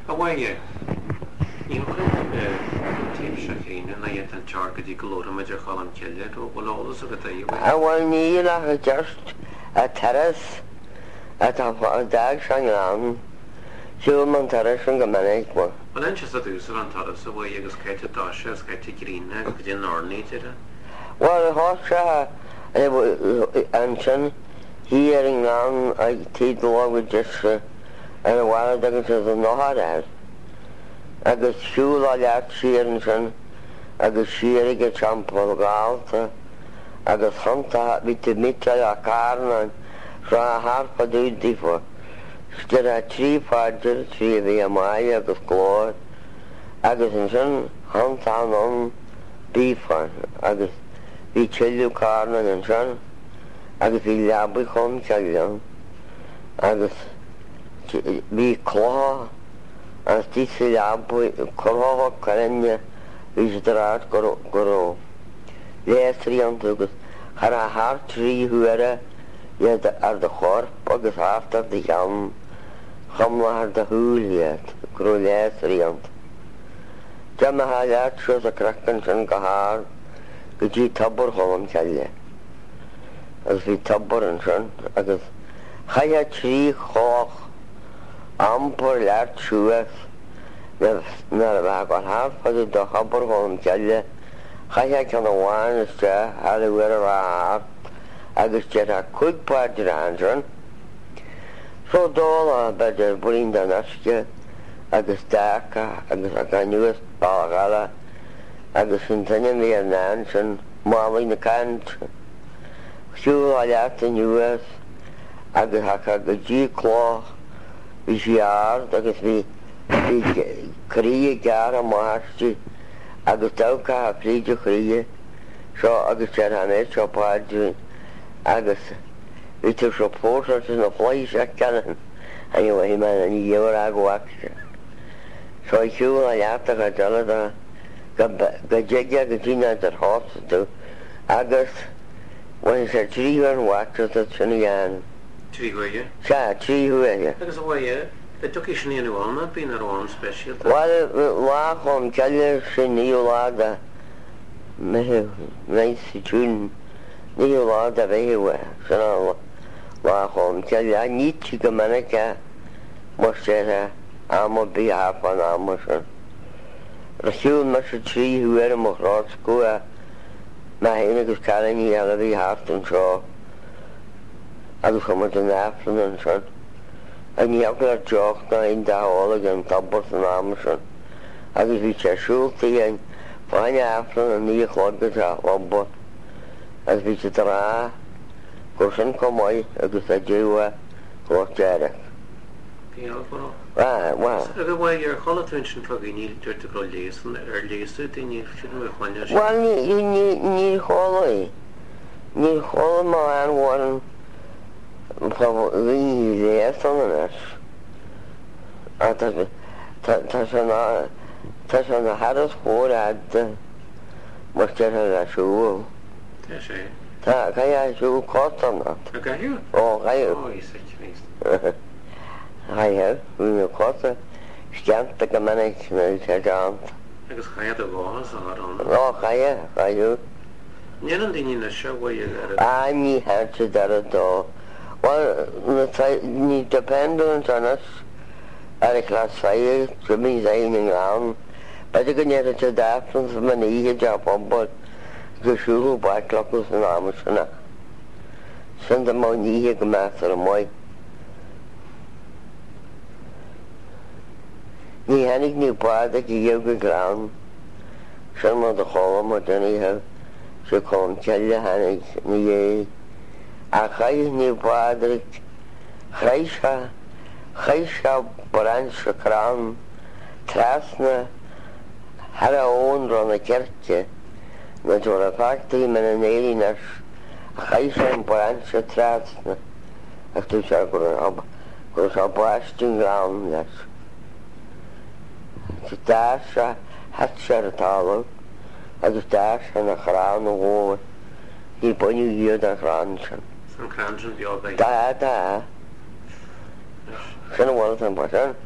Hawaii. Níl tíim seachíine na dhéan an tear go dtí golóra meidir chalam ceile ó bhlálas a go bhfuil níl a just a terras a tá dag sean an siúil man terras an go minic mar. Well ein a dús an taras a bhfuil agus caiite dáise as caiite gríne go dtí náirní tíide? Well há se an sin hí ar an gáin ag tíad lágad just ar a bhhaile agus an nóthad agus siúil á leat siar an sin agus siar ag a teampall gáalta agus chunta bhí mite a carna ra a harpa dúdí fo. Stir a trí fáidir trí bhí a mai agus glóir agus an sin chunta an bífan agus bhí tiilú carna an sin agus bhí leabú chun ceillan agus bhí chlá as tí sa leabú chláha carinne bhí sé rád go léasríanta agus char a thar trí thuaire ar de chorp agus hátar de cheann chumlahar de thuúlhiad go léasríanta. De me há leat seos a craccan sin go háir go dtí tabbar cholam ceile. Agus bhí tabbar an sin agus chaithe trí chách ampur leat siúas na a bheith go háfadu do tabbar cholam ceile chaithe ceanna bháin iste headhhuiir a rá agus de a chuigpáidir an sin. So dóla beidir buín den asce agus dácha agus a ganúas bágala agus an taine mí an náin sin málaí na cant siúil a leat an nuas agus hacha go dtí chlách bhí siard agus bhí crí gear a máistí agus dácha a críide chríe seo agus sé an éid seo páidir agus bhí tú seo pósart na chláis a cean a hí me an dhéhar a gohaicse. So I siúil a leat a deile go déide go dtíine ar hása tú agus bhain sé tríú an bhaite a sinna dhéanam. Tríhuaige? Se tríhuaige. Agus bhfuil be tuí sin íanúháilna bíon ar bháin speisialta? Bhil lá chun ceile sin níoláda méid sa tún níoláda bhéhhe san lá chun ceile a nítí go minice mar sé am bí hápan am sin. Rasúil mar sa tríhuair a marrás go a na héana agus caraní eile bhí háart an seo agus chumar an éflan an sin. A níag ar teoch na on dáhála an tabbar san am sin. Agus bhí sé siúltaí an fáine éflan a ní chlágad a lomba agus bhí sé rá go sin comáid agus a dúha go deire. bhfuil ar cholatún sin fog níl dúirta go lésan ar léasú daoine sin bhfuil chuine. Well ní cholaí. Ní chola má an bhhain bhí léasan an tá se na haras chóráide mar ce a siúil. Tá sé? Tá cai siú cótanna. A gaithú? Ó gaithú. Ó, í sa cíníos. Haithe bhí cóta sceanta go minic na sé deanta. Agus chaiad a bháthas á Ó chaithe. Níl an daoine na seo bhfuil ar Ní háte dar a dó. Well, ní dependent anas ar a chlás féir go mí éon an gáin. Beidir go néad a te dáfran sa man ihe de bombol go siúú baitlachas an am sinna. Sin de má níhe go meas ar a móid. Ní hanig ní báda go dhéh go grán sin má do cholam a dunaithe se chun ceile hanig ní dhé. A chaith ní báda chréise borán se crán trasna har a ón ran a cerce na dúir a factaí me an éirínas a chaise an borán se trasna ach tú se gur se báistún grán leis. Dá se het se a talú agus dá se na chrán ó ghóir í buinú iad a chrán sin. San crán sin beag. Dá. Sin bhil an